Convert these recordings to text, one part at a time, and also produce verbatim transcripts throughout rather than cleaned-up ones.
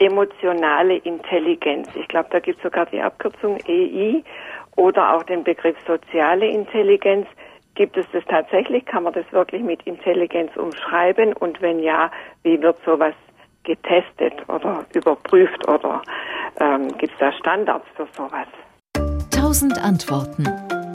emotionale Intelligenz. Ich glaube, da gibt es sogar die Abkürzung E I oder auch den Begriff soziale Intelligenz. Gibt es das tatsächlich? Kann man das wirklich mit Intelligenz umschreiben? Und wenn ja, wie wird sowas getestet oder überprüft oder ähm, gibt es da Standards für sowas? Tausend Antworten.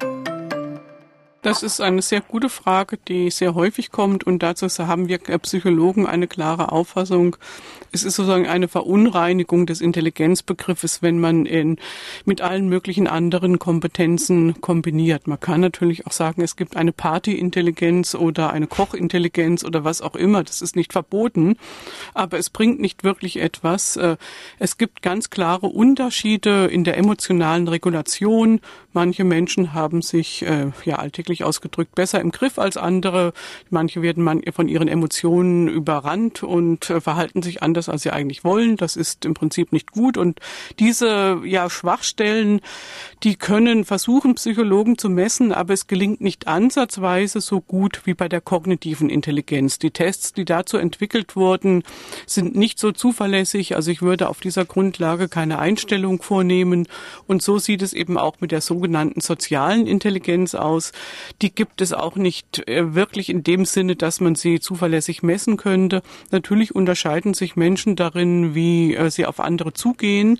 Das ist eine sehr gute Frage, die sehr häufig kommt, und dazu haben wir Psychologen eine klare Auffassung. Es ist sozusagen eine Verunreinigung des Intelligenzbegriffes, wenn man ihn mit allen möglichen anderen Kompetenzen kombiniert. Man kann natürlich auch sagen, es gibt eine Partyintelligenz oder eine Kochintelligenz oder was auch immer. Das ist nicht verboten, aber es bringt nicht wirklich etwas. Es gibt ganz klare Unterschiede in der emotionalen Regulation. Manche Menschen haben sich äh, ja alltäglich ausgedrückt besser im Griff als andere. Manche werden man von ihren Emotionen überrannt und äh, verhalten sich anders, als sie eigentlich wollen. Das ist im Prinzip nicht gut. Und diese ja Schwachstellen, die können versuchen, Psychologen zu messen, aber es gelingt nicht ansatzweise so gut wie bei der kognitiven Intelligenz. Die Tests, die dazu entwickelt wurden, sind nicht so zuverlässig. Also ich würde auf dieser Grundlage keine Einstellung vornehmen. Und so sieht es eben auch mit der sogenannten sozialen Intelligenz aus. Die gibt es auch nicht äh, wirklich in dem Sinne, dass man sie zuverlässig messen könnte. Natürlich unterscheiden sich Menschen darin, wie äh, sie auf andere zugehen.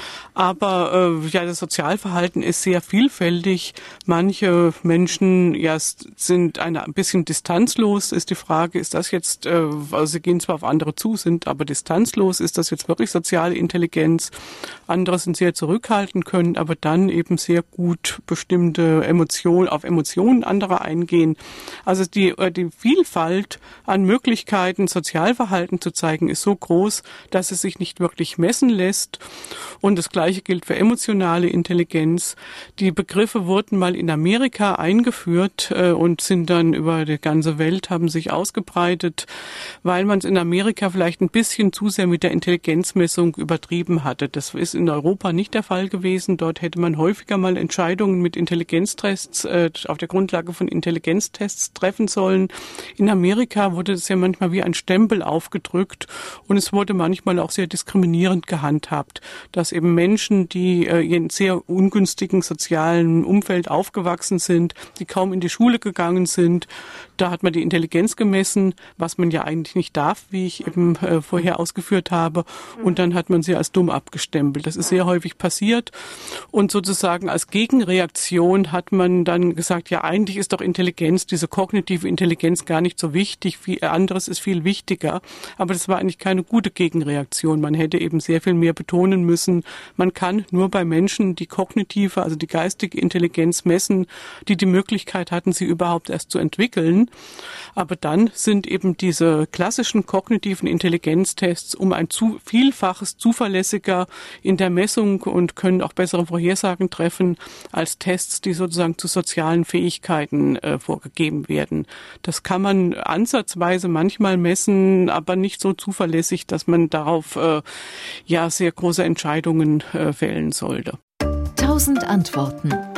Aber äh, ja, das Sozialverhalten ist sehr vielfältig. Manche Menschen ja sind eine, ein bisschen distanzlos. Ist die Frage, ist das jetzt, äh, also sie gehen zwar auf andere zu, sind aber distanzlos. Ist das jetzt wirklich soziale Intelligenz? Andere sind sehr zurückhaltend, können aber dann eben sehr gut bestimmte Emotionen, auf Emotionen anderer eingehen. Also die, die Vielfalt an Möglichkeiten, Sozialverhalten zu zeigen, ist so groß, dass es sich nicht wirklich messen lässt. Und das Gleiche gilt für emotionale Intelligenz. Die Begriffe wurden mal in Amerika eingeführt äh, und sind dann über die ganze Welt, haben sich ausgebreitet, weil man es in Amerika vielleicht ein bisschen zu sehr mit der Intelligenzmessung übertrieben hatte. Das ist in Europa nicht der Fall gewesen. Dort hätte man häufiger mal Entscheidungen mit Intelligenztests, äh, auf der Grundlage von Intelligenztests treffen sollen. In Amerika wurde es ja manchmal wie ein Stempel aufgedrückt und es wurde manchmal auch sehr diskriminierend gehandhabt, dass eben Menschen, die äh, in sehr ungünstigen sozialen Umfeld aufgewachsen sind, die kaum in die Schule gegangen sind, da hat man die Intelligenz gemessen, was man ja eigentlich nicht darf, wie ich eben äh, vorher ausgeführt habe, und dann hat man sie als dumm abgestempelt. Das ist sehr häufig passiert und sozusagen als Gegenreaktion hat man dann gesagt, ja, eigentlich ist doch Intelligenz, diese kognitive Intelligenz gar nicht so wichtig, viel anderes ist viel wichtiger, aber das war eigentlich keine gute Gegenreaktion. Man hätte eben sehr viel mehr betonen müssen, man kann nur bei Menschen die kognitive, also die geistige Intelligenz messen, die die Möglichkeit hatten, sie überhaupt erst zu entwickeln. Aber dann sind eben diese klassischen kognitiven Intelligenztests um ein zu Vielfaches zuverlässiger in der Messung und können auch bessere Vorhersagen treffen als Tests, die sozusagen zu sozialen Fähigkeiten äh, vorgegeben werden. Das kann man ansatzweise manchmal messen, aber nicht so zuverlässig, dass man darauf äh, ja sehr große Entscheidungen äh, fällen sollte. Tausend Antworten.